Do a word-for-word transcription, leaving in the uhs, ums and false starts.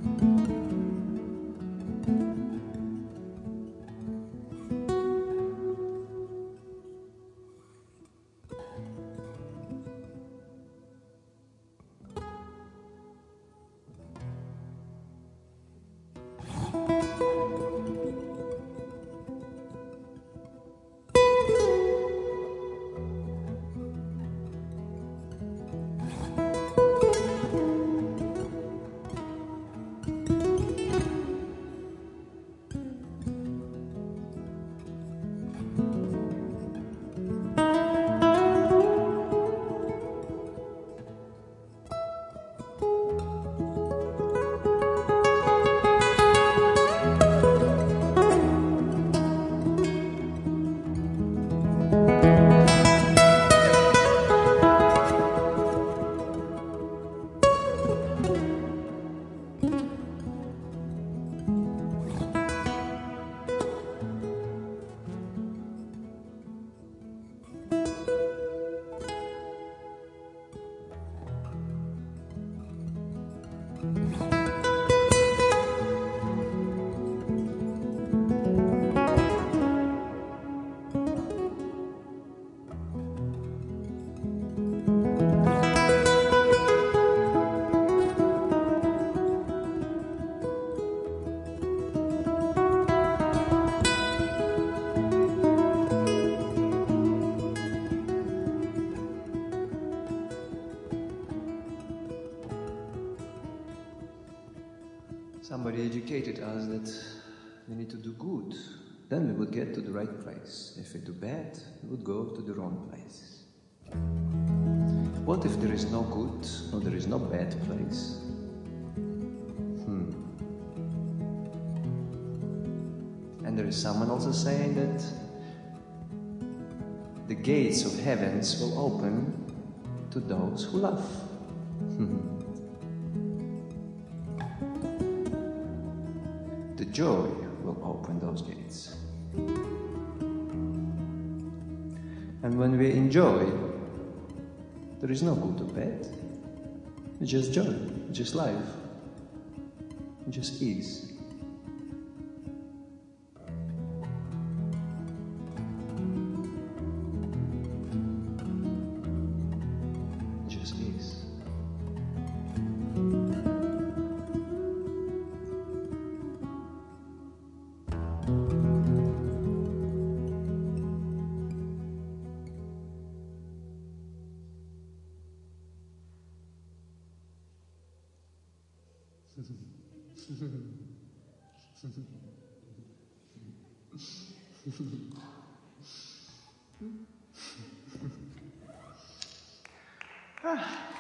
Somebody educated us that we need to do good, then we would get to the right place. If we do bad, we would go to the wrong place. What if there is no good, or there is no bad place? Hmm. And there is someone also saying that the gates of heavens will open to those who love. The joy will open those gates. And when we enjoy, there is no good or bad. It's just joy, just life, just ease. Just ease. Ah.